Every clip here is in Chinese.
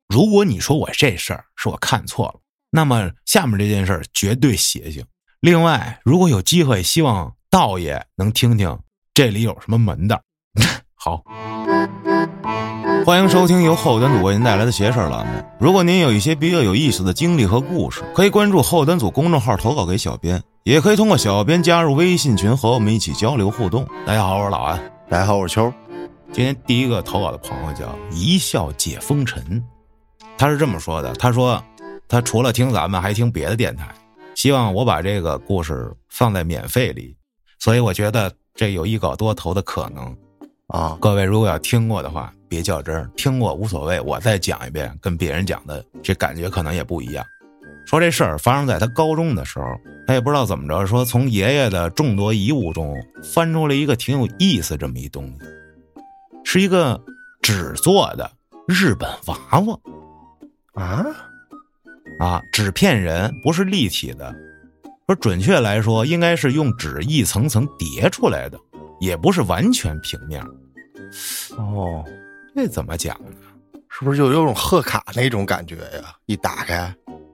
如果你说我这事儿是我看错了，那么下面这件事儿绝对邪性。另外，如果有机会，希望道爷能听听这里有什么门道。好，欢迎收听由后端组为您带来的邪事儿栏目。如果您有一些比较有意思的经历和故事，可以关注后端组公众号投稿给小编，也可以通过小编加入微信群和我们一起交流互动。大家好，我是老安。 大家好，我是秋。 今天第一个投稿的朋友叫一笑解风尘，他是这么说的，他说他除了听咱们还听别的电台，希望我把这个故事放在免费里，所以我觉得这有一稿多投的可能啊。各位如果要听过的话别较真，听过无所谓，我再讲一遍跟别人讲的这感觉可能也不一样。说这事儿发生在他高中的时候，他也不知道怎么着，说从爷爷的众多遗物中翻出了一个挺有意思这么一东西，是一个纸做的日本娃娃纸片人，不是立体的，说准确来说应该是用纸一层层叠出来的，也不是完全平面。 哦， 这怎么讲呢？ 是不是就有种贺卡那种感觉呀？一打开，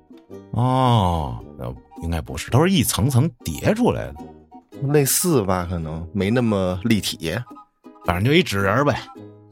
应该不是，都是一层层叠出来的， 类似吧，可能没那么立体， 反正就一纸人呗。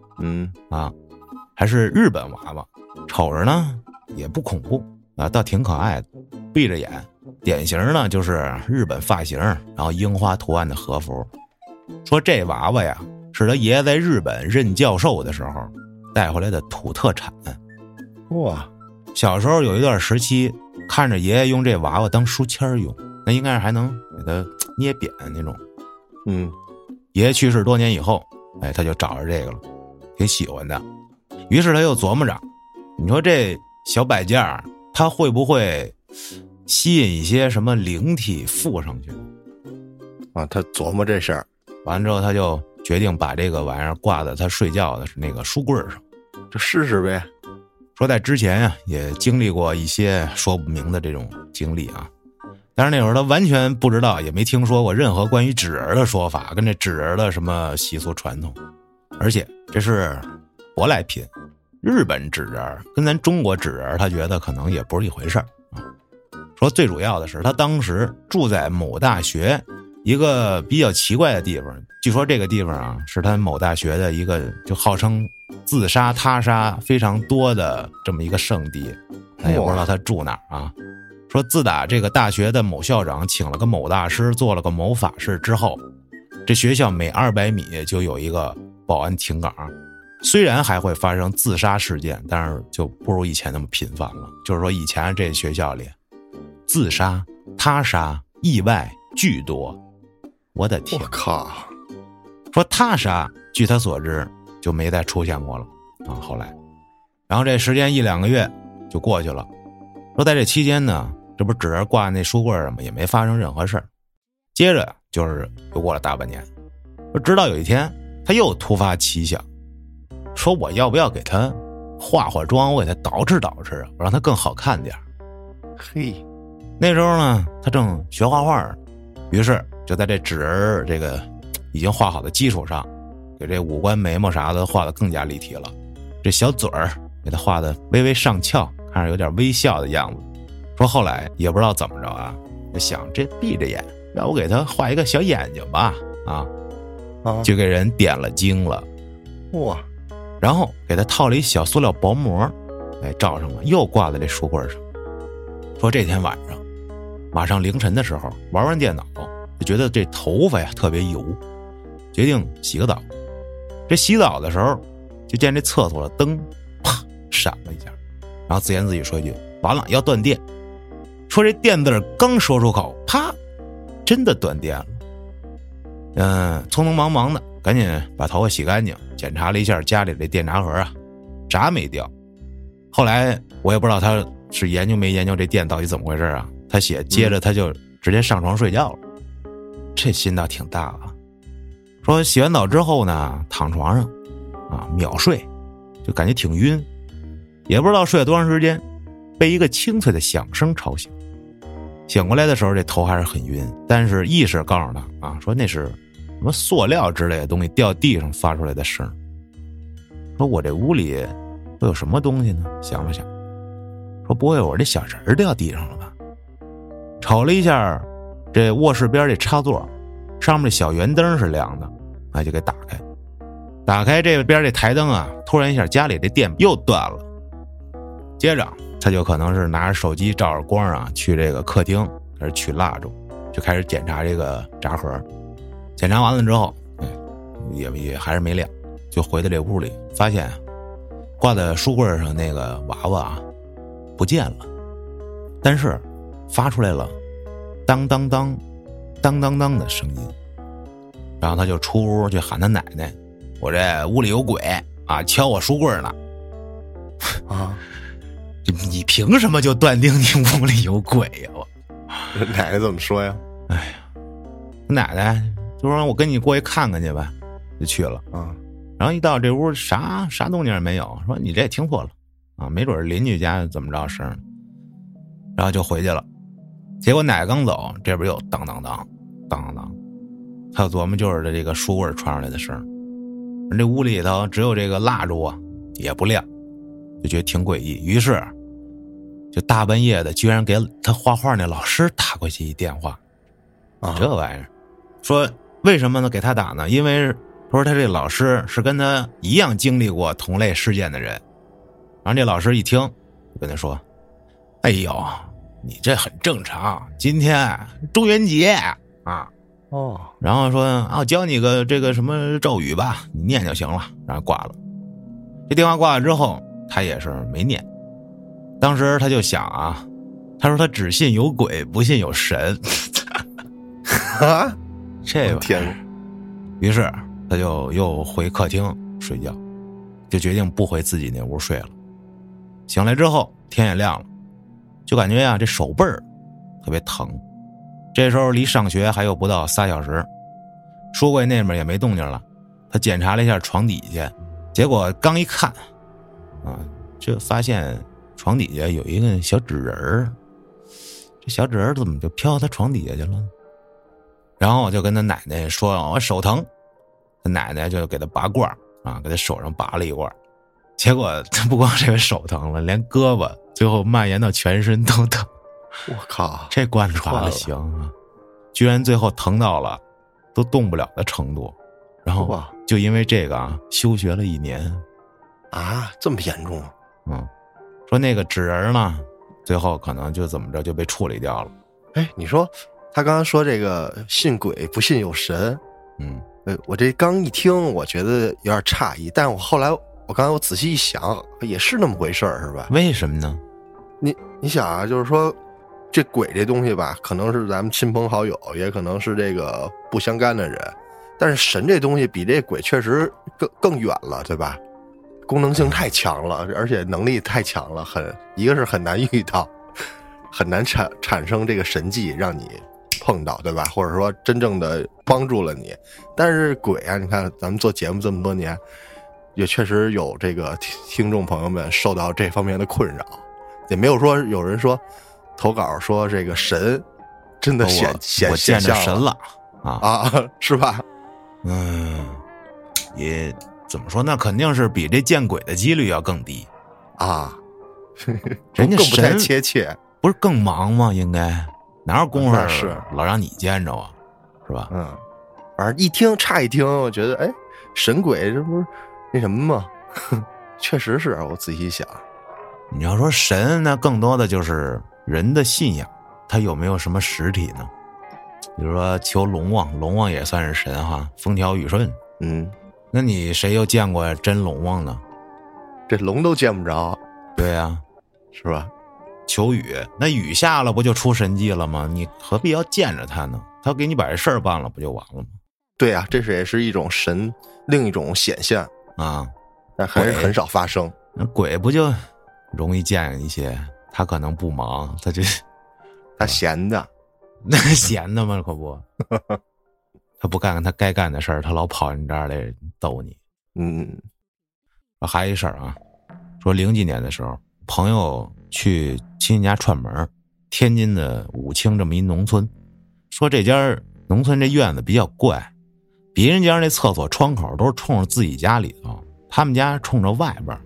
还是日本娃娃，瞅着呢也不恐怖啊，倒挺可爱的，闭着眼，典型呢就是日本发型，然后樱花图案的和服。说这娃娃呀是他爷爷在日本任教授的时候带回来的土特产。 哇， 小时候有一段时期看着爷爷用这娃娃当书签用，那应该是还能给他捏扁那种。爷爷去世多年以后，他就找着这个了，挺喜欢的。于是他又琢磨着，你说这小摆件他会不会吸引一些什么灵体附上去啊？他琢磨这事儿， 完之后他就决定把这个玩意儿挂在他睡觉的那个书柜上， 就试试呗。 说在之前也经历过一些说不明的这种经历啊，但是那会儿他完全不知道，也没听说过任何关于纸人的说法，跟这纸人的什么习俗传统，而且这是舶来品，日本纸人跟咱中国纸人他觉得可能也不是一回事儿啊。说最主要的是他当时住在某大学一个比较奇怪的地方，据说这个地方是他某大学的一个就号称自杀他杀非常多的这么一个圣地，也不知道他住哪儿啊。说自打这个大学的某校长请了个某大师做了个某法事之后，这学校每200米就有一个保安停岗，虽然还会发生自杀事件，但是就不如以前那么频繁了。就是说以前这学校里自杀他杀意外巨多，我的天， 我靠！ 说他杀据他所知就没再出现过了后来，然后这时间1-2个月就过去了。说在这期间呢，这不是纸人挂那书柜上吗？也没发生任何事儿。接着就是又过了大半年，直到有一天他又突发奇想，说我要不要给他化化妆，我给他捯饬捯饬我让他更好看点。 嘿， 那时候呢他正学画画，于是就在这纸人这个已经画好的基础上，给这五官眉毛啥的画得更加立体了，这小嘴儿给他画得微微上翘，看着有点微笑的样子。说后来也不知道怎么着想这闭着眼让我给他画一个小眼睛吧就给人点了睛了。 哇， 然后给他套了一小塑料薄膜罩上了，又挂在这书柜上。说这天晚上马上凌晨的时候玩完电脑，就觉得这头发特别油，决定洗个澡。这洗澡的时候就见这厕所的灯啪闪了一下，然后自言自语说一句完了要断电。说这电字刚说出口，啪真的断电了。匆匆忙忙的赶紧把头发洗干净，检查了一下家里这电闸盒闸没掉。后来我也不知道他是研究没研究这电到底怎么回事他接着他就直接上床睡觉了。这心倒挺大说洗完澡之后呢，躺床上秒睡，就感觉挺晕，也不知道睡了多长时间，被一个清脆的响声吵醒。醒过来的时候这头还是很晕，但是意识告诉他说那是什么塑料之类的东西掉地上发出来的声。说我这屋里会有什么东西呢？想了想，说不会我这小人掉地上了吧？瞅了一下这卧室边这插座，上面的小圆灯是亮的，那就给打开。打开这边这台灯啊，突然一下家里这电又断了。接着他就可能是拿着手机照着光啊，去这个客厅开始取蜡烛，就开始检查这个闸盒。检查完了之后，也还是没亮，就回到这屋里，发现挂在书柜上那个娃娃啊不见了，但是发出来了当当当当当当的声音。然后他就出屋去喊他奶奶，我这屋里有鬼啊，敲我书柜呢。 啊， 你凭什么就断定你屋里有鬼呀？我奶奶怎么说呀？ 哎呀，奶奶就说我跟你过去看看去吧，就去了啊。 然后一到这屋啥动静也没有，说你这听错了啊，没准邻居家怎么着声，然后就回去了。结果奶奶刚走，这边又当当当当当当，他琢磨就是这个书柜传上来的声。这屋里头只有这个蜡烛啊也不亮，就觉得挺诡异，于是就大半夜的居然给他画画那老师打过去一电话。 啊， 这玩意儿说为什么呢？给他打呢？因为说他这老师是跟他一样经历过同类事件的人。然后这老师一听就跟他说，哎呦你这很正常，今天中元节啊。 哦， 然后说啊，我教你个这个什么咒语吧，你念就行了。然后挂了。这电话挂了之后，他也是没念。当时他就想啊，他说他只信有鬼，不信有神。 啊， 这天！ 于是他就又回客厅睡觉，就决定不回自己那屋睡了。醒来之后天也亮了，就感觉这手背儿特别疼。这时候离上学还有不到3小时，书柜那边也没动静了。他检查了一下床底下，结果刚一看啊，就发现床底下有一个小纸人儿。这小纸人怎么就飘到他床底下去了？然后我就跟他奶奶说我手疼，他奶奶就给他拔罐啊，给他手上拔了一罐。结果他不光这个手疼了，连胳膊最后蔓延到全身都疼。 我靠， 这惯传了行啊，居然最后疼到了都动不了的程度。然后就因为这个啊，休学了1年。 啊，这么严重？ 说那个纸人呢，最后可能就怎么着就被处理掉了。 哎，你说他刚刚说这个信鬼不信有神，我这刚一听，我觉得有点诧异，但我后来我刚才我仔细一想，也是那么回事儿，是吧？ 为什么呢？ 你想啊，就是说这鬼这东西吧，可能是咱们亲朋好友，也可能是这个不相干的人，但是神这东西比这鬼确实更远了，对吧？功能性太强了，而且能力太强了，一个是很难遇到，很难产生这个神迹让你碰到，对吧？或者说真正的帮助了你。但是鬼啊，你看咱们做节目这么多年，也确实有这个听众朋友们受到这方面的困扰，也没有说有人说投稿说这个神真的显我见着神了啊，是吧？ 也怎么说，那肯定是比这见鬼的几率要更低啊。 人家更不太贴切， 不是更忙吗？应该哪有功夫是老让你见着啊，是吧？ 反正乍一听，我觉得哎，神鬼这不是那什么吗？确实是我仔细想， 你要说神，那更多的就是人的信仰，他有没有什么实体呢？比如说求龙王，龙王也算是神哈，风调雨顺。那你谁又见过真龙王呢？ 这龙都见不着。 对啊， 是吧？ 求雨，那雨下了不就出神迹了吗？你何必要见着他呢？他给你把这事儿办了不就完了吗？ 对啊，这也是一种神，另一种显现啊， 但还是很少发生。 那鬼不就容易见一些？他可能不忙， 他闲的， 那闲的吗？可不，他不干他该干的事儿，他老跑你这儿来逗你。还有一事儿啊，说00几年的时候，朋友去亲戚家串门，天津的武清这么一农村，说这家农村这院子比较怪，别人家那厕所窗口都是冲着自己家里头，他们家冲着外边。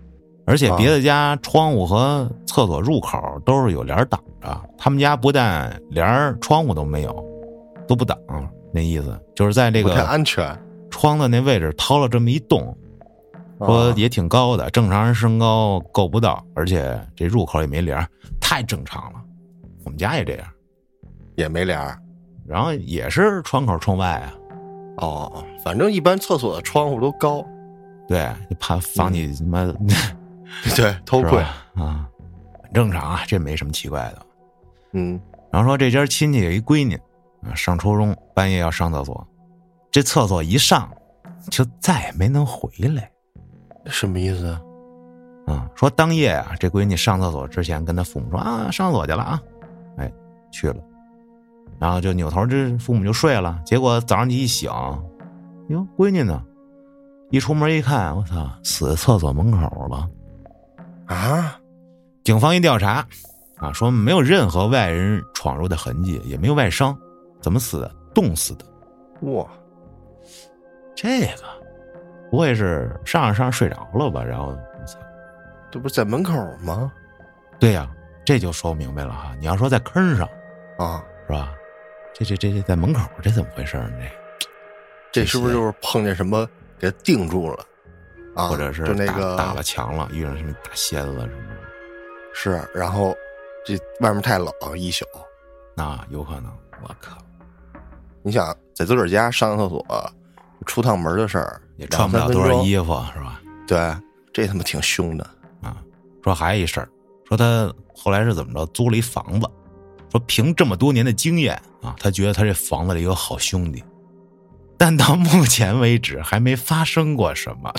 而且别的家窗户和厕所入口都是有帘挡着，他们家不但帘窗户都没有，都不挡，那意思就是在这个不太安全。 窗的那位置掏了这么一洞，说也挺高的，正常人身高够不到，而且这入口也没帘，太正常了。我们家也这样， 也没帘， 然后也是窗口冲外啊。 哦，反正一般厕所的窗户都高， 对，就怕放你他妈、 对，偷窥啊，很正常啊，这没什么奇怪的。然后说这家亲戚有一闺女啊，上初中半夜要上厕所，这厕所一上就再也没能回来。 什么意思啊？说当夜啊，这闺女上厕所之前跟她父母说啊，上厕所去了啊，哎，去了，然后就扭头，这父母就睡了。结果早上你一醒，哟，闺女呢？一出门一看，我操，死在厕所门口了啊！ 警方一调查啊，说没有任何外人闯入的痕迹，也没有外伤，怎么死的？冻死的。 哇， 这个不会是上着睡着了吧？然后我操， 这不是在门口吗？ 对呀，这就说明白了哈。你要说在坑上啊， 是吧？这在门口，这怎么回事呢？ 这是不是就是碰见什么给他定住了啊？ 或者是就那个打了墙了，遇上什么大仙了什么的？ 是，然后这外面太冷一宿， 那有可能。我靠！ 你想在自个儿家上厕所出趟门的事儿， 也穿不了多少衣服是吧？ 对，这他妈挺凶的啊！说还有一事儿，说他后来是怎么着，租了一房子。说凭这么多年的经验啊，他觉得他这房子里有好兄弟，但到目前为止还没发生过什么。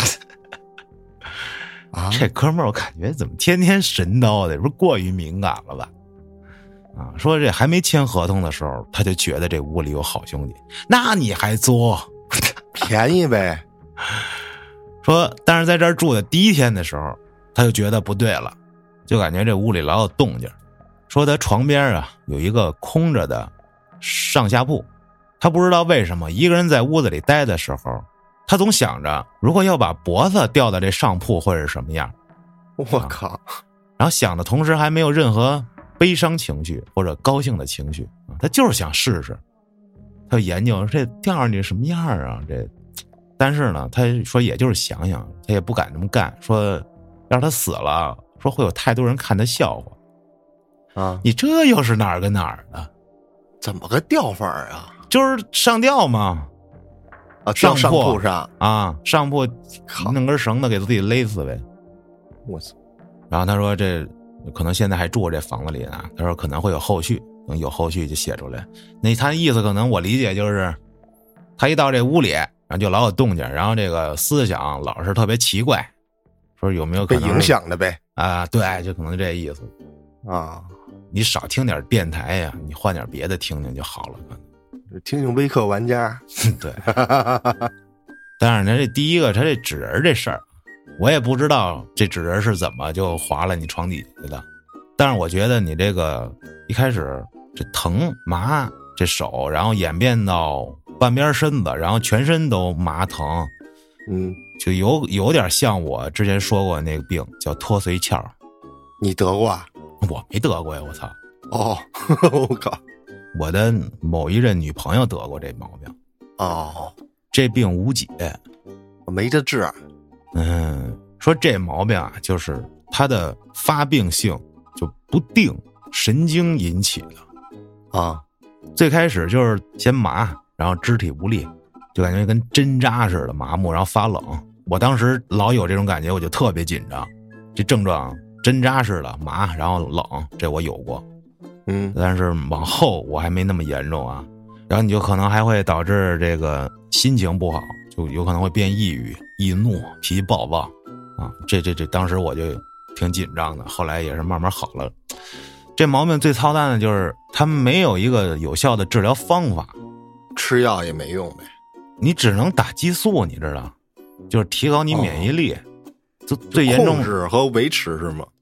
啊， 这哥们儿我感觉怎么天天神叨的，是不是过于敏感了吧？啊，说这还没签合同的时候，他就觉得这屋里有好兄弟，那你还租？ 便宜呗。 说，但是在这儿住的第一天的时候，他就觉得不对了，就感觉这屋里老有动静。说他床边啊有一个空着的上下铺，他不知道为什么一个人在屋子里待的时候，他总想着如果要把脖子吊到这上铺会是什么样。 我靠！ 然后想的同时还没有任何悲伤情绪或者高兴的情绪，他就是想试试。他研究这吊上去什么样啊？这，但是呢，他说也就是想想，他也不敢这么干。说要是他死了，说会有太多人看他笑话。 啊， 你这又是哪儿跟哪儿的？ 怎么个吊法啊？ 就是上吊嘛， 啊，上铺上啊，上铺弄根绳子给自己勒死呗。 我操！ 然后他说这可能现在还住这房子里呢，他说可能会有后续，等有后续就写出来。那他意思可能我理解就是，他一到这屋里，然后就老有动静，然后这个思想老是特别奇怪，说有没有可能被影响的呗？ 啊，对，就可能这意思啊。 你少听点电台呀，你换点别的听听就好了。 听听微客玩家。 对。但是呢，这第一个他这纸人这事儿，我也不知道这纸人是怎么就滑了你床底下的。但是我觉得你这个一开始这疼麻这手，然后演变到半边身子，然后全身都麻疼，就有点像我之前说过那个病叫脱髓鞘。 你得过啊？ 我没得过呀，我操！ 哦，我靠！ 我的某一任女朋友得过这毛病。 哦， 这病无解， 没得治。 说这毛病啊，就是它的发病性就不定，神经引起的啊。 最开始就是先麻，然后肢体无力，就感觉跟针扎似的麻木，然后发冷。我当时老有这种感觉，我就特别紧张。这症状针扎似的麻，然后冷，这我有过。但是往后我还没那么严重啊。然后你就可能还会导致这个心情不好，就有可能会变抑郁、易怒、脾气暴躁啊。这当时我就挺紧张的，后来也是慢慢好了。这毛病最操蛋的就是它没有一个有效的治疗方法， 吃药也没用呗， 你只能打激素，你知道，就是提高你免疫力。最严重控制和维持是吗？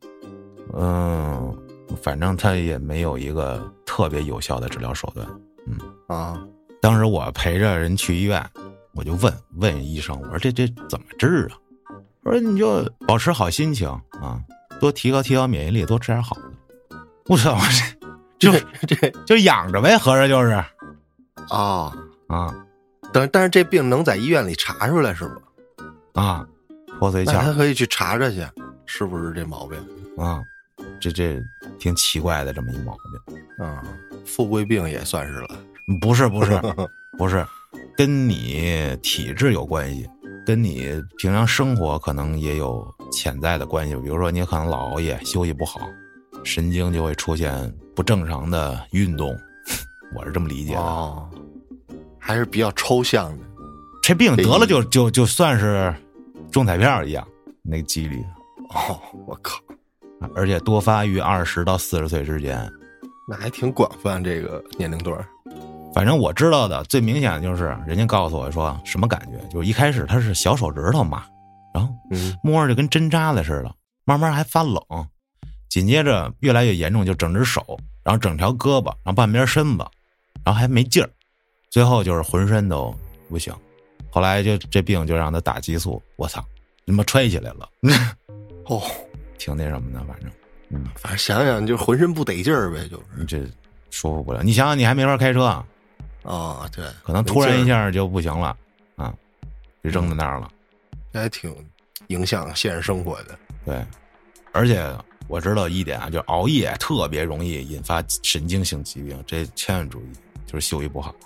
反正它也没有一个特别有效的治疗手段。当时我陪着人去医院，我就问医生，我说这怎么治啊？ 我说你就保持好心情啊，多提高免疫力，多吃点好的。我操，就养着呗，合着就是啊啊。 但是这病能在医院里查出来是吗？ 啊，破碎窍， 那他可以去查查去，是不是这毛病啊？这挺奇怪的这么一毛病啊，富贵病也算是了。 不是，跟你体质有关系，跟你平常生活可能也有潜在的关系。比如说你可能老熬夜，休息不好，神经就会出现不正常的运动，我是这么理解的。 哦，还是比较抽象的。 这病得了就算是中彩票一样，那个几率。 哦，我靠！ 而且多发于20到40岁之间， 那还挺广泛这个年龄段。 反正我知道的最明显的就是人家告诉我说什么感觉，就是一开始他是小手指头嘛，然后摸着就跟针扎的似的，慢慢还发冷，紧接着越来越严重，就整只手，然后整条胳膊，然后半边身子，然后还没劲儿，最后就是浑身都不行。后来就这病就让他打激素，我操，他妈揣起来了。 哦， 挺那什么的， 反正想想就浑身不得劲儿呗，就是你这舒服不了。你想想，你还没法开车啊？ 啊，对， 可能突然一下就不行了啊，就扔在那儿了， 还挺影响现实生活的。 对，而且我知道一点啊，就熬夜特别容易引发神经性疾病，这千万注意，就是休息不好。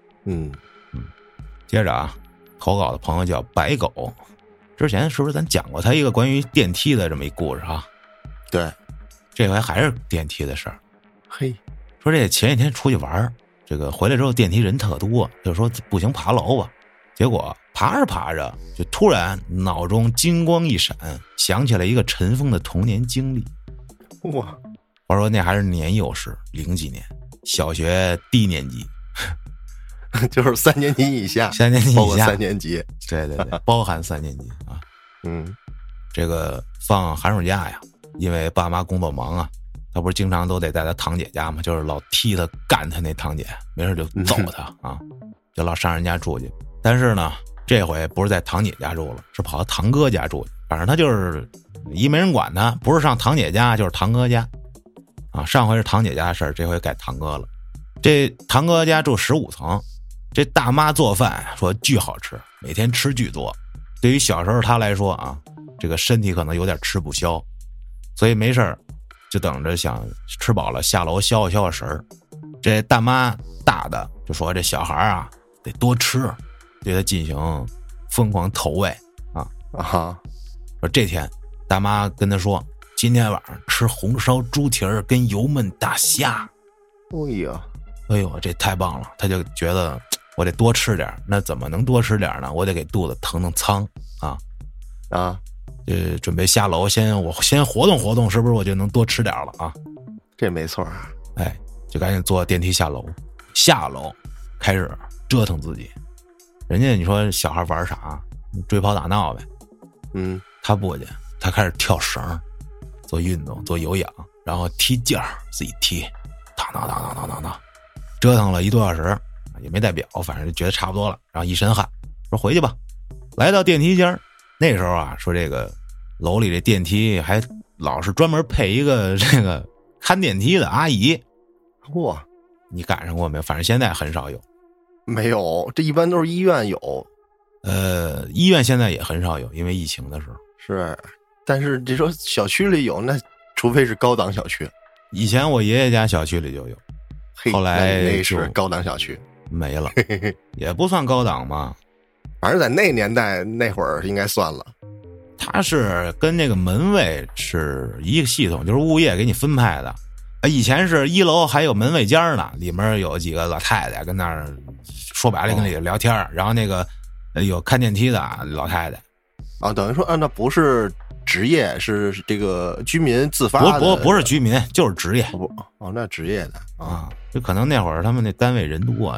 接着啊，投稿的朋友叫白狗，之前是不是咱讲过他一个关于电梯的这么一故事啊？ 对， 这回还是电梯的事儿。 嘿， 说这前几天出去玩，这个回来之后电梯人特多，就说不行爬楼吧。结果爬着爬着，就突然脑中金光一闪，想起来一个尘封的童年经历。 哇！ 我说那还是年幼时，00几年，小学低年级。 就是3年级以下 ，3年级以下， 包括3年级， 对，包含3年级啊。这个放寒暑假呀，因为爸妈工作忙啊，他不是经常都得在他堂姐家嘛，就是老踢他干他那堂姐，没事就揍他啊，就老上人家住去。但是呢，这回不是在堂姐家住了，是跑到堂哥家住去。反正他就是没人管他，不是上堂姐家就是堂哥家啊。上回是堂姐家的事儿，这回改堂哥了。这堂哥家住15层。这大妈做饭说巨好吃，每天吃巨多。对于小时候他来说啊，这个身体可能有点吃不消，所以没事就等着想吃饱了下楼消消神儿。这大妈大的就说这小孩啊得多吃，对他进行疯狂投喂啊。说这天大妈跟他说，今天晚上吃红烧猪蹄儿跟油焖大虾。哎呦，这太棒了！他就觉得我得多吃点，那怎么能多吃点呢？我得给肚子腾仓啊！准备下楼，我先活动活动，是不是我就能多吃点了啊？ 这没错啊！ 哎，就赶紧坐电梯下楼，开始折腾自己。人家你说小孩玩啥？追跑打闹呗。他不去，他开始跳绳，做运动，做有氧，然后踢毽儿，自己踢，当，折腾了1多小时，也没带表，反正就觉得差不多了，然后一身汗，说回去吧。来到电梯间，那时候啊，说这个楼里这电梯还老是专门配一个这个看电梯的阿姨。 哇， 你赶上过没有？反正现在很少有。 没有，这一般都是医院有。 医院现在也很少有，因为疫情的时候。 是，但是这说小区里有，那除非是高档小区。 以前我爷爷家小区里就有。后来那是高档小区没了，也不算高档嘛。 反正在那年代那会儿应该算了。 它是跟那个门卫是一个系统，就是物业给你分派的。以前是1楼还有门卫间呢，里面有几个老太太跟那儿说白了跟里聊天，然后那个有看电梯的老太太啊，等于说那不是职业，是这个居民自发的。 不是居民，就是职业。 那职业的啊， 就可能那会儿他们那单位人多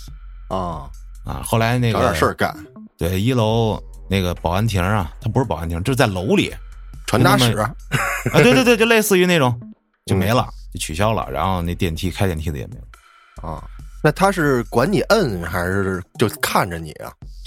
后来那个找点事儿干。 对，1楼那个保安亭啊，它不是保安亭，就是在楼里传达室对，就类似于那种，就没了，就取消了。然后那开电梯的也没有那他是管你摁还是就看着你啊？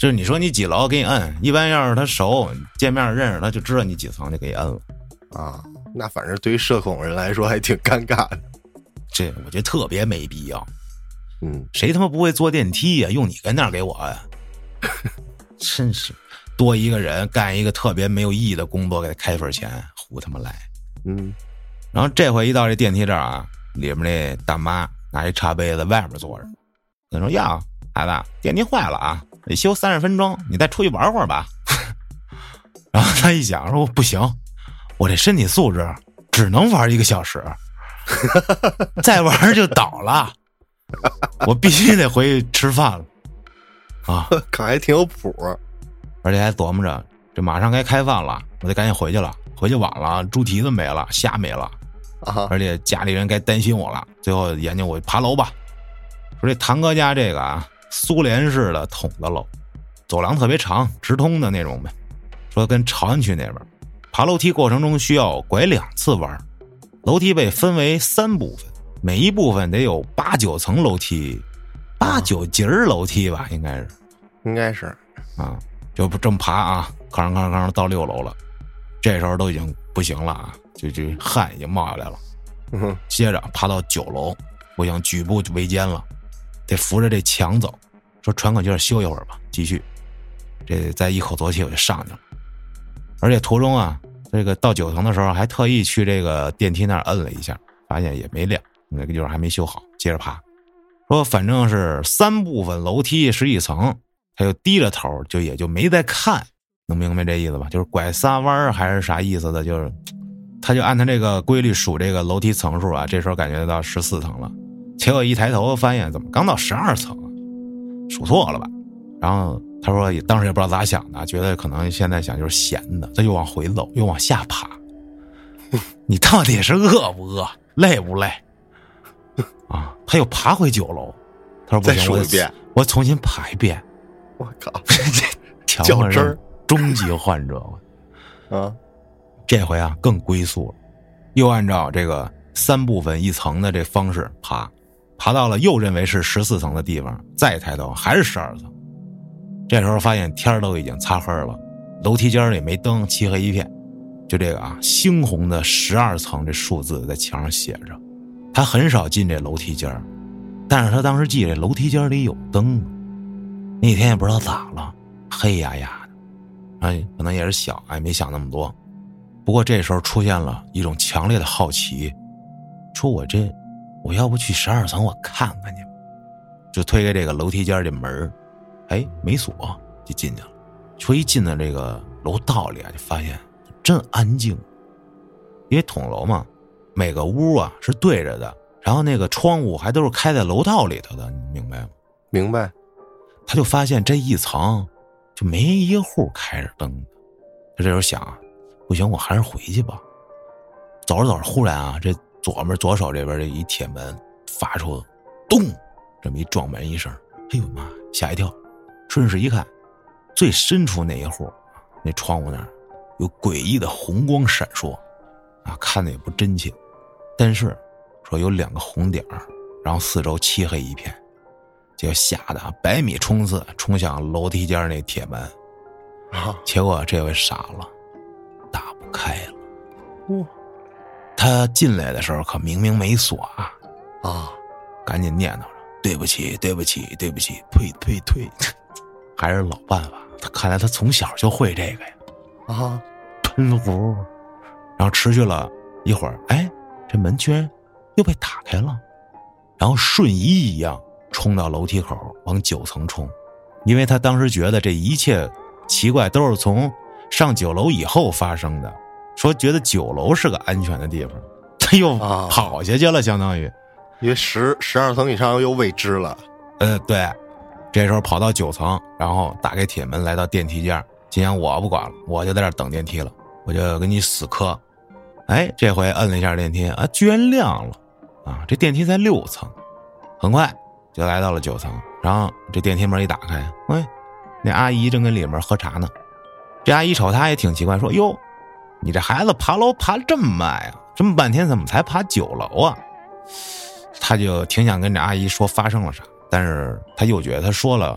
就是你说你几楼给你摁，一般要是他熟见面认识他就知道你几层就给你摁了啊。那反正对于社恐人来说还挺尴尬的， 这我觉得特别没必要。谁他妈不会坐电梯呀？用你跟那儿给我呀？真是多一个人干一个特别没有意义的工作，给他开份钱，胡他妈来。然后这回一到这电梯这儿啊，里面那大妈拿一茶杯子，外面坐着，他说：“呀，孩子，电梯坏了啊，得修30分钟，你再出去玩会儿吧。”然后他一想说：“不行，我这身体素质只能玩1个小时，再玩就倒了，我必须得回去吃饭了。”啊， 可还挺有谱， 而且还琢磨着这马上该开饭了，我得赶紧回去了，回去晚了，猪蹄子没了，虾没了啊！ 而且家里人该担心我了。最后研究我爬楼吧。说这堂哥家这个啊，苏联式的筒子楼，走廊特别长，直通的那种呗。说跟朝阳区那边爬楼梯过程中需要拐2次弯，楼梯被分为3部分，每一部分得有8、9层楼梯，8、9节楼梯吧，应该是啊，就不这么爬啊，吭到6楼了，这时候都已经不行了啊，就汗已经冒下来了。接着爬到9楼，不行，举步维艰了，得扶着这墙走。说喘口气休一会儿吧，继续。这再一口浊气我就上去了。而且途中啊，这个到9层的时候还特意去这个电梯那儿摁了一下，发现也没亮，那个就是还没修好，接着爬。说反正是3部分楼梯11层，他就低着头，就也就没再看，能明白这意思吧？就是拐仨弯还是啥意思的，就是他就按他这个规律数这个楼梯层数啊，这时候感觉到14层了，结果一抬头发现怎么刚到12层啊，数错了吧？然后他说当时也不知道咋想的，觉得可能现在想就是闲的，他又往回走，又往下爬。你到底是饿不饿，累不累啊？他又爬回9楼，他说不行， 再数一遍， 我重新爬一遍。 我靠， 这较真儿， 终极患者啊！ 这回啊更龟速了，又按照这个3部分1层的这方式爬到了又认为是14层的地方，再抬头还是12层。这时候发现天都已经擦黑了，楼梯间里没灯，漆黑一片。就这个啊，猩红的12层这数字在墙上写着。他很少进这楼梯间，但是他当时记这楼梯间里有灯。那天也不知道咋了，黑压压的，哎，可能也是小，哎，没想那么多。不过这时候出现了一种强烈的好奇，说我要不去12层我看看去，就推开这个楼梯间这门，哎，没锁就进去了。说一进到这个楼道里啊，就发现真安静，因为筒楼嘛，每个屋啊是对着的，然后那个窗户还都是开在楼道里头的，你明白吗？ 明白。 他就发现这1层就没一户开着灯的。他这时候想，不行，我还是回去吧。走着走着，忽然啊，这左手这边这一铁门发出咚这么一撞门一声，哎呦妈，吓一跳。顺势一看，最深处那一户，那窗户那儿有诡异的红光闪烁啊，看得也不真切。但是说有2个红点，然后四周漆黑一片，就吓得100米冲刺冲向楼梯间那铁门啊，结果这回傻了，打不开了。他进来的时候可明明没锁啊，赶紧念叨着对不起对不起对不起，退，还是老办法。他看来他从小就会这个呀啊，喷壶。然后持续了一会儿，哎，这门居然又被打开了，然后瞬移一样冲到楼梯口往9层冲。因为他当时觉得这一切奇怪都是从上9楼以后发生的，说觉得9楼是个安全的地方，他又跑下去了，相当于因为12层以上又未知了。 对，这时候跑到9层，然后打开铁门来到电梯间，心想我不管了，我就在这儿等电梯了，我就跟你死磕。哎，这回摁了一下电梯啊，居然亮了啊！这电梯在6层，很快就来到了9层。然后这电梯门一打开，喂，那阿姨正跟里面喝茶呢。这阿姨瞅他也挺奇怪，说：“哟，你这孩子爬楼爬这么慢呀？这么半天怎么才爬9楼啊？”他就挺想跟这阿姨说发生了啥，但是他又觉得他说了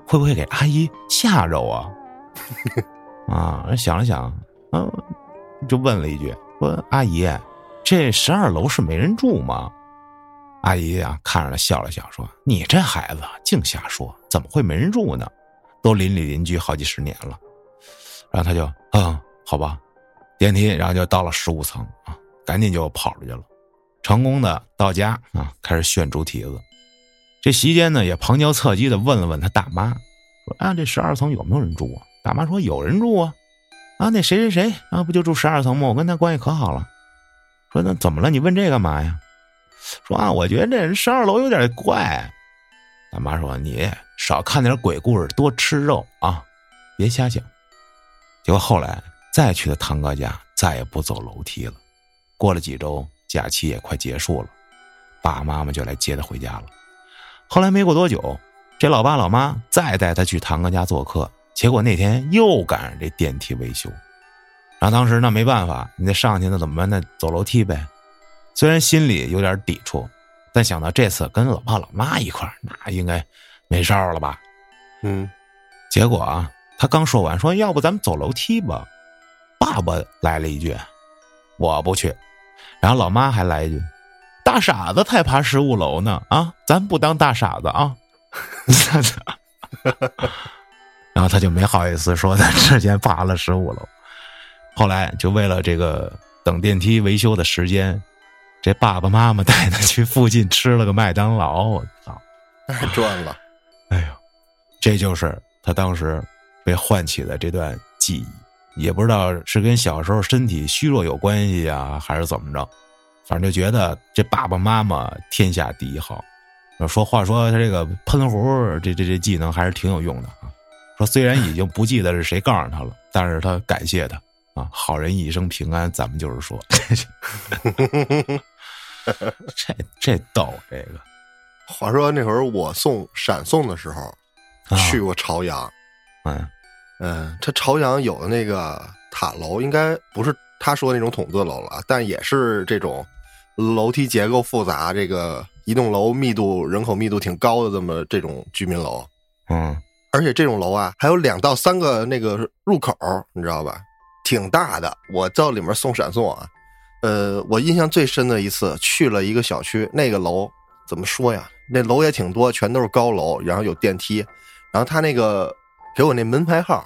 会不会给阿姨吓着啊？啊，想了想，就问了一句，说阿姨，这12楼是没人住吗？阿姨啊，看着他笑了笑，说：“你这孩子净瞎说，怎么会没人住呢？都邻里邻居好几十年了。”然后他就，好吧，电梯，然后就到了15层啊，赶紧就跑出去了，成功的到家啊，开始炫猪蹄子。这席间呢，也旁敲侧击的问了问他大妈，说：“啊，这12层有没有人住啊？”大妈说：“有人住啊，啊，那谁谁谁啊，不就住12层吗？我跟他关系可好了。”说：“那怎么了？你问这干嘛呀？”说啊，我觉得这人12楼有点怪。大妈说：“你少看点鬼故事，多吃肉啊，别瞎想。”结果后来再去的堂哥家，再也不走楼梯了。过了几周，假期也快结束了，爸爸妈妈就来接他回家了。后来没过多久，这老爸老妈再带他去堂哥家做客，结果那天又赶上这电梯维修。然后当时那没办法，你得上去，那怎么办？那走楼梯呗。虽然心里有点抵触，但想到这次跟老爸老妈一块儿，那应该没事了吧。结果啊，他刚说完，说要不咱们走楼梯吧，爸爸来了一句：“我不去。”然后老妈还来一句：“大傻子才爬15楼呢啊，咱不当大傻子啊。”然后他就没好意思说他之前爬了15楼。后来就为了这个等电梯维修的时间，这爸爸妈妈带他去附近吃了个麦当劳，我操， 太赚了！ 哎呦，这就是他当时被唤起的这段记忆，也不知道是跟小时候身体虚弱有关系啊，还是怎么着，反正就觉得这爸爸妈妈天下第一好。话说他这个喷壶这技能还是挺有用的啊。说虽然已经不记得是谁告诉他了，但是他感谢他啊，好人一生平安，咱们就是说。这逗这个。 话说那会儿我闪送的时候，去过朝阳。他朝阳有的那个塔楼，应该不是他说的那种筒子楼了，但也是这种楼梯结构复杂，这个一栋楼人口密度挺高的这种居民楼。而且这种楼啊，还有2到3个那个入口，你知道吧？挺大的。我到里面送闪送啊。我印象最深的一次去了一个小区，那个楼怎么说呀？那楼也挺多，全都是高楼，然后有电梯，然后他那个给我那门牌号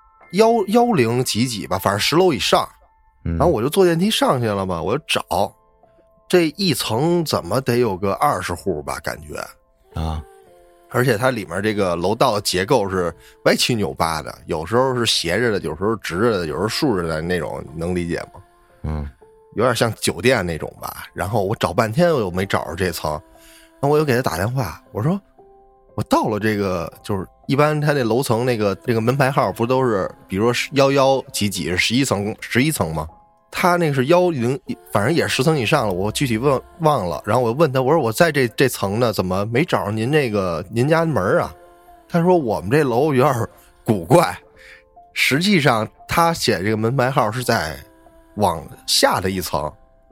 110几几吧，反正10楼以上。然后我就坐电梯上去了嘛，我就找这一层怎么得有个20户吧，感觉啊。 而且它里面这个楼道的结构是歪七扭八的，有时候是斜着的，有时候直着的，有时候竖着的那种，能理解吗？有点像酒店那种吧。然后我找半天我又没找着这层，然后我又给他打电话，我说我到了这个，就是一般他那楼层那个这个门牌号不都是比如说11几几是11层吗？他那个是10，反正也是10层以上了，我具体忘了。然后我问他，我说我在这层呢，怎么没找着您家门啊？他说我们这楼有点古怪，实际上他写这个门牌号是在往下的一层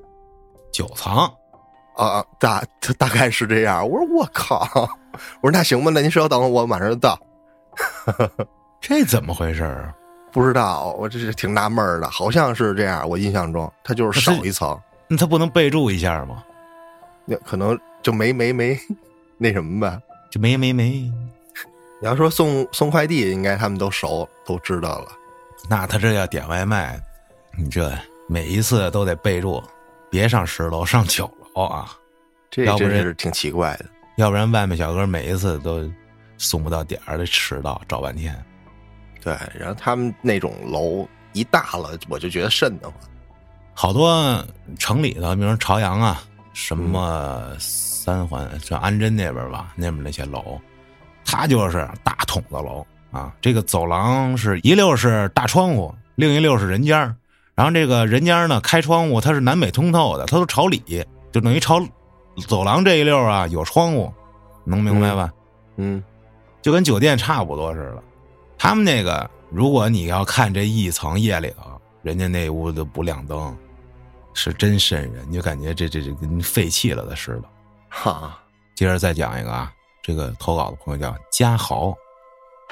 ，9层啊，大概是这样。我说我靠，我说那行吧，那您稍等我马上就到。 这怎么回事啊？ 不知道，我这是挺纳闷的，好像是这样。我印象中他就是少一层， 那他不能备注一下吗？ 那可能就没那什么吧， 就没。你要说送快递，应该他们都熟，都知道了。 那他这要点外卖，你这每一次都得备注，别上10楼，上9楼啊！ 这真是挺奇怪的。 要不然外卖小哥每一次都送不到点儿，得迟到，找半天。 对，然后他们那种楼一大了，我就觉得瘆得慌。 好多城里头，比如说朝阳啊，什么3环，像安贞那边吧，那边那些楼，它就是大筒子楼啊。这个走廊是一溜是大窗户，另一溜是人家，然后这个人家呢开窗户，它是南北通透的，它都朝里，就等于朝走廊这一溜啊有窗户，能明白吧？就跟酒店差不多似的。他们那个，如果你要看这一层夜里头，人家那屋子不亮灯，是真瘆人，你就感觉这跟废弃了的似的。 哈， 接着再讲一个啊，这个投稿的朋友叫嘉豪，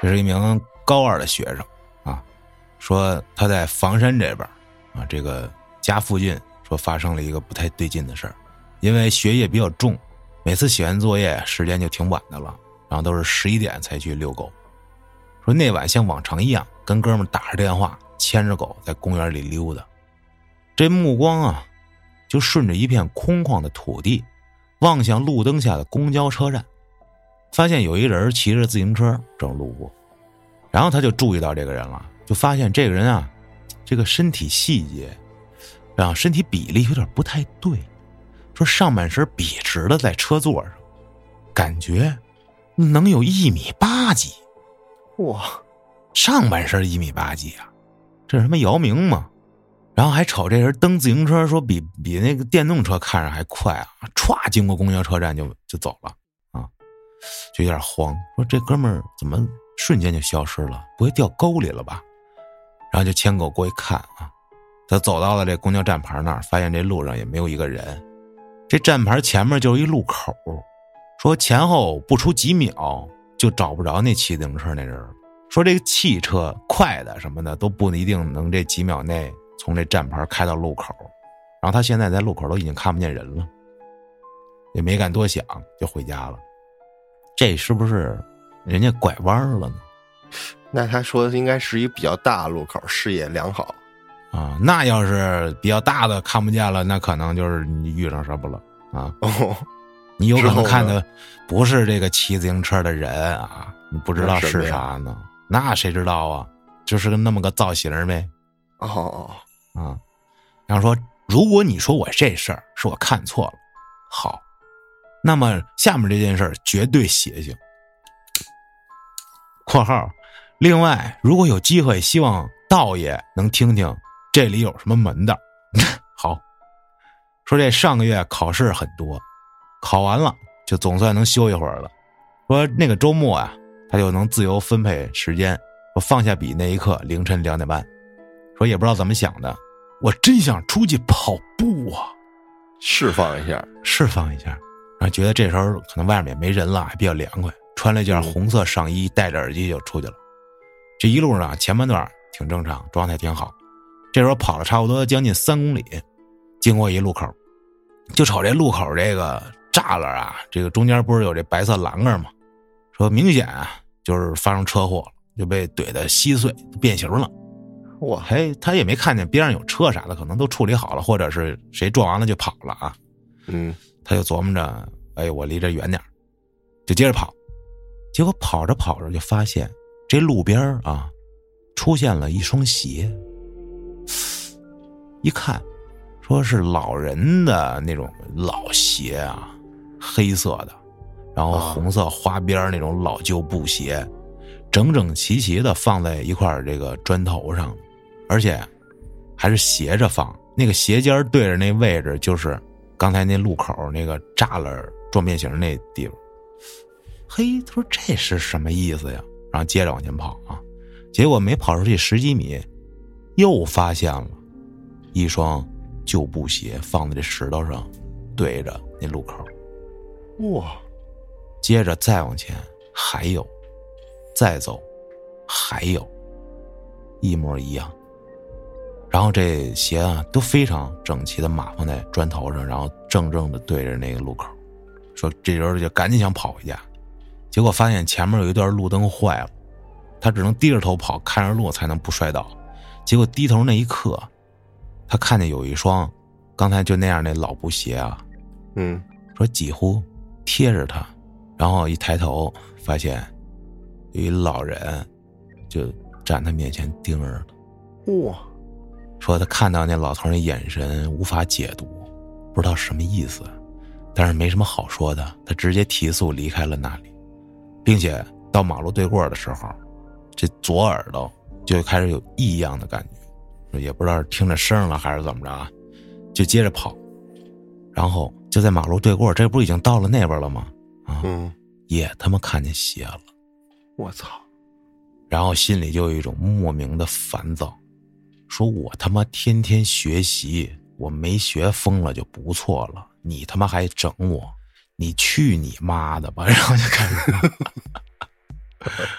这是一名高2的学生啊，说他在房山这边啊，这个家附近说发生了一个不太对劲的事儿，因为学业比较重，每次写完作业时间就挺晚的了，然后都是11点才去遛狗。说那晚像往常一样跟哥们打着电话，牵着狗在公园里溜达，这目光啊就顺着一片空旷的土地望向路灯下的公交车站，发现有一人骑着自行车正路过，然后他就注意到这个人了，就发现这个人啊，这个身体细节然后身体比例有点不太对，说上半身笔直的在车座上，感觉能有1.8米几。 哇， 上半身1.8米几啊，这是他妈姚明吗？然后还瞅这人蹬自行车，说比那个电动车看着还快啊，歘经过公交车站就走了啊，就有点慌，说这哥们儿怎么瞬间就消失了，不会掉沟里了吧？然后就牵狗过去看啊，他走到了这公交站牌那儿，发现这路上也没有一个人，这站牌前面就是一路口，说前后不出几秒就找不着那骑自行车那人，说这个汽车快的什么的都不一定能这几秒内从这站牌开到路口，然后他现在在路口都已经看不见人了，也没敢多想就回家了。这是不是人家拐弯了呢？ 那他说应该是一比较大的路口，视野良好啊。那要是比较大的看不见了，那可能就是你遇上什么了啊。 哦， 你有可能看的不是这个骑自行车的人啊，你不知道是啥呢？那谁知道啊？就是那么个造型呗。 哦啊，然后说，如果你说我这事儿是我看错了，好，那么下面这件事儿绝对邪性。（括号）另外，如果有机会，希望道爷能听听这里有什么门道。好，说这上个月考试很多，考完了就总算能休一会儿了。说那个周末啊，他就能自由分配时间。我放下笔那一刻，凌晨2点半，说也不知道怎么想的，我真想出去跑步啊， 释放一下。 然后觉得这时候可能外面也没人了，还比较凉快，穿了件红色上衣，戴着耳机就出去了。这一路上前半段挺正常，状态挺好。这时候跑了差不多将近3公里，经过一路口，就瞅这路口这个栅栏啊，这个中间不是有这白色栏杆吗？说明显啊就是发生车祸了，就被怼得稀碎变形了。 哇， 嘿，他也没看见边上有车啥的，可能都处理好了，或者是谁撞完了就跑了啊。他就琢磨着，哎，我离这远点，就接着跑。结果跑着跑着就发现这路边啊出现了一双鞋，一看说是老人的那种老鞋啊，黑色的，然后红色花边那种老旧布鞋，整整齐齐的放在一块这个砖头上，而且还是斜着放，那个鞋尖对着那位置就是刚才那路口那个栅栏撞变形那地方。嘿，他说这是什么意思呀？然后接着往前跑啊，结果没跑出去10几米，又发现了一双旧布鞋放在这石头上，对着那路口。 哇！ 接着再往前还有，再走还有，一模一样。然后这鞋啊都非常整齐的码放在砖头上，然后正正的对着那个路口。说这人就赶紧想跑回家，结果发现前面有一段路灯坏了，他只能低着头跑，看着路才能不摔倒。结果低头那一刻，他看见有一双刚才就那样那老布鞋啊，说几乎贴着他，然后一抬头发现有一老人就站他面前盯着他。 哇！ 说他看到那老头那眼神无法解读，不知道什么意思，但是没什么好说的，他直接提速离开了那里，并且到马路对过的时候，这左耳朵就开始有异样的感觉，也不知道是听着声了还是怎么着啊，就接着跑，然后就在马路对过，这不已经到了那边了吗？啊，也他妈看见鞋了， 我操！ 然后心里就有一种莫名的烦躁，说我他妈天天学习，我没学疯了就不错了，你他妈还整我，你去你妈的吧！然后就开始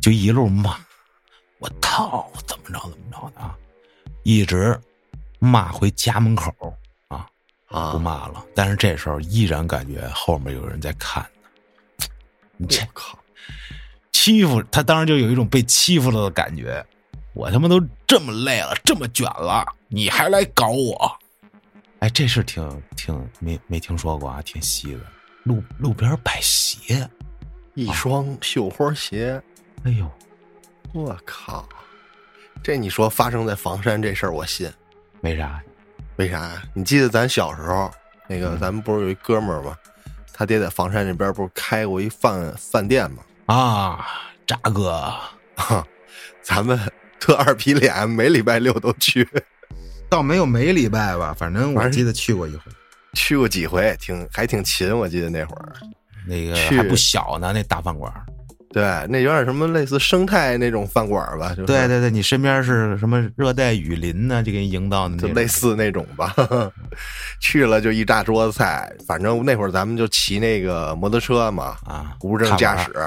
就一路骂，我操，怎么着的啊，一直骂回家门口啊，不骂了。但是这时候依然感觉后面有人在看呢。你这靠， 欺负他，当然就有一种被欺负了的感觉。我他妈都这么累了，这么卷了，你还来搞我？哎，这是挺没听说过啊，挺稀的。路边摆鞋， 一双绣花鞋。 哎呦， 我靠！这你说发生在房山这事儿，我信。 为啥？ 为啥呀？你记得咱小时候那个，咱们不是有一哥们儿吗？他爹在房山那边不是开过一饭店吗？ 啊，渣哥， 咱们特二皮脸，每礼拜六都去。 倒没有每礼拜吧，反正我记得去过一回， 去过几回，还挺勤。我记得那会儿， 那个还不小呢，那大饭馆。 对，那有点什么类似生态那种饭馆吧？就是对对对，你身边是什么热带雨林呢？就给你营造的那种， 就类似那种吧。去了就一大桌子菜，反正那会儿咱们就骑那个摩托车嘛， 啊， 无证驾驶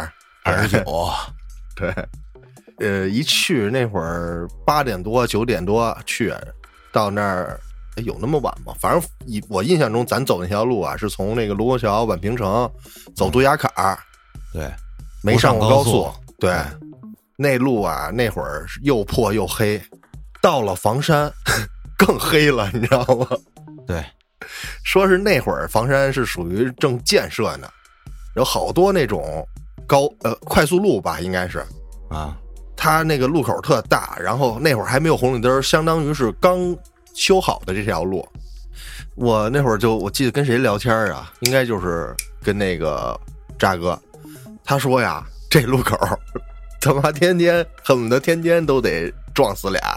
，29。 对，一去那会儿8点多9点多去，到那儿有那么晚吗？反正我印象中咱走那条路啊，是从那个卢沟桥宛平城走杜崖坎儿。 对。 没上过高速，对，那路啊，那会儿又破又黑，到了房山更黑了，你知道吗？ 对， 说是那会儿房山是属于正建设呢，有好多那种快速路吧，应该是啊， 它那个路口特大，然后那会儿还没有红绿灯，相当于是刚修好的这条路。我那会儿我记得跟谁聊天啊，应该就是跟那个渣哥。他说呀，这路口他妈恨不得天天都得撞死俩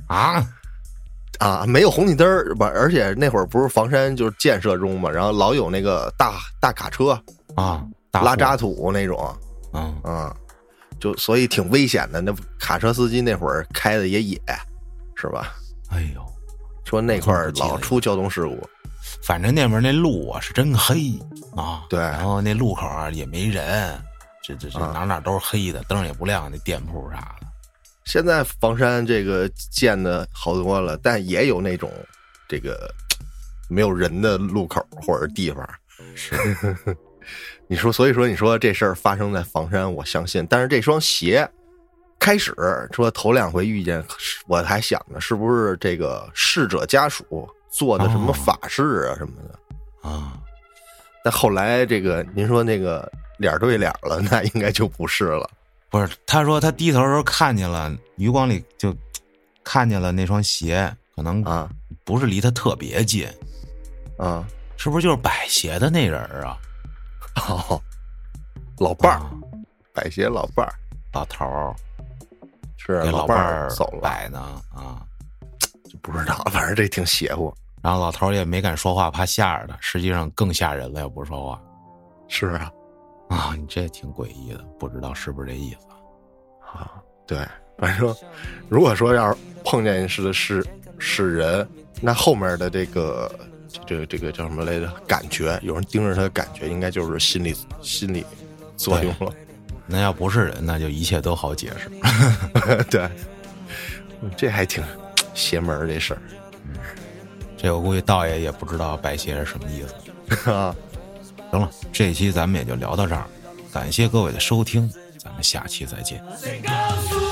啊！没有红绿灯吧？而且那会儿不是房山就是建设中嘛，然后老有那个大卡车啊， 拉渣土那种，就所以挺危险的。那卡车司机那会儿开的也野，是吧？ 哎呦， 说那块儿老出交通事故。 反正那边那路啊是真黑啊， 对， 然后那路口啊也没人。这哪都是黑的，灯也不亮，那店铺啥的。 现在房山这个建的好多了，但也有那种这个没有人的路口或者地方。 是， 所以说你说这事儿发生在房山，我相信。但是这双鞋开始说头2回遇见，我还想着是不是这个逝者家属做的什么法事啊什么的啊？ 但后来这个您说那个。脸对脸了，那应该就不是了。 不是，他说他低头的时候看见了，余光里就看见了那双鞋，可能不是离他特别近啊， 是不是就是摆鞋的那人啊？ 哦，老伴儿，摆鞋老伴儿， 老头儿是老伴儿走了摆呢啊， 就不知道，反正这挺邪乎。 然后老头儿也没敢说话，怕吓着他，实际上更吓人了，要不说话。 是啊。 啊，你这挺诡异的，不知道是不是这意思啊？对，反正如果说要是碰见是人，那后面的这个叫什么来着？感觉有人盯着他的感觉，应该就是心理作用了。 那要不是人，那就一切都好解释。 对，这还挺邪门这事儿。 这我估计道爷也不知道摆鞋是什么意思啊。 行了，这一期咱们也就聊到这儿，感谢各位的收听，咱们下期再见。